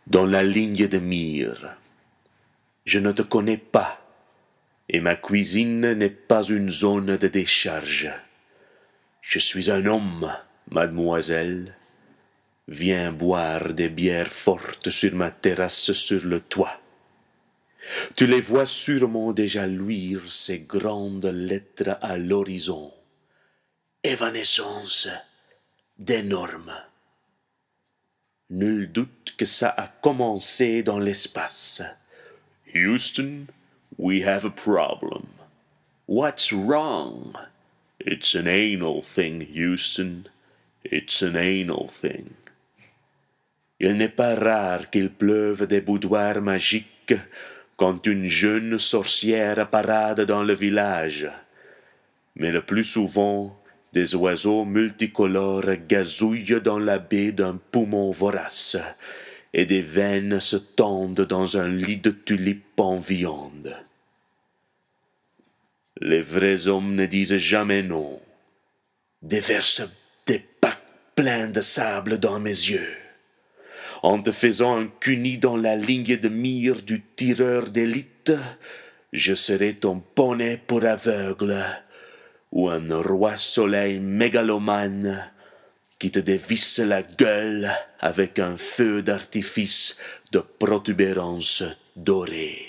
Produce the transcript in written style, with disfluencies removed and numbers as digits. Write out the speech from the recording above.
dans la ligne de mire. Je ne te connais pas, et ma cuisine n'est pas une zone de décharge. Je suis un homme, mademoiselle. Viens boire des bières fortes sur ma terrasse sur le toit. Tu les vois sûrement déjà luire ces grandes lettres à l'horizon. Évanescence d'énormes. Nul doute que ça a commencé dans l'espace. Houston, we have a problem. What's wrong? It's an anal thing, Houston. It's an anal thing. Il n'est pas rare qu'il pleuve des boudoirs magiques quand une jeune sorcière parade dans le village. Mais le plus souvent, des oiseaux multicolores gazouillent dans la baie d'un poumon vorace, et des veines se tendent dans un lit de tulipes en viande. Les vrais hommes ne disent jamais non, déversent des bacs pleins de sable dans mes yeux. En te faisant un cuni dans la ligne de mire du tireur d'élite, je serai ton poney pour aveugle, ou un roi soleil mégalomane qui te dévisse la gueule avec un feu d'artifice de protubérances dorées.